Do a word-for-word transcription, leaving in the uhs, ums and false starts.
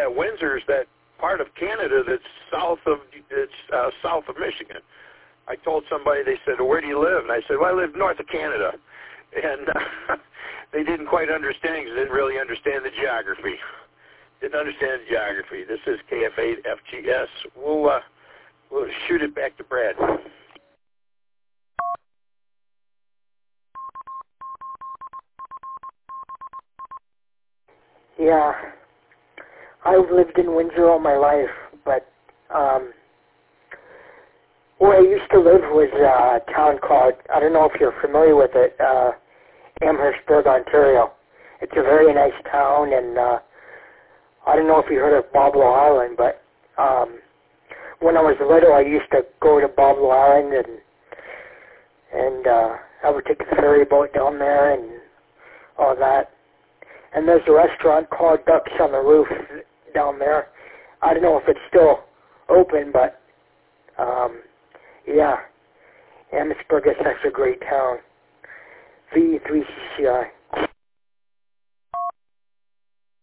yeah, Windsor's that part of Canada that's south of it's uh, south of Michigan. I told somebody, they said, well, where do you live? And I said, well, I live north of Canada. And uh, they didn't quite understand because they didn't really understand the geography. Didn't understand the geography. This is K F eight F G S. We'll, uh, we'll shoot it back to Brad. Yeah, I've lived in Windsor all my life, but um, where I used to live was uh, a town called, I don't know if you're familiar with it, uh, Amherstburg, Ontario. It's a very nice town, and uh, I don't know if you heard of Boblo Island, but um, when I was little, I used to go to Boblo Island, and and uh, I would take a ferry boat down there and all that. And there's a restaurant called Ducks on the Roof down there. I don't know if it's still open, but um, yeah, Amherstburg is such a great town. V three C C I.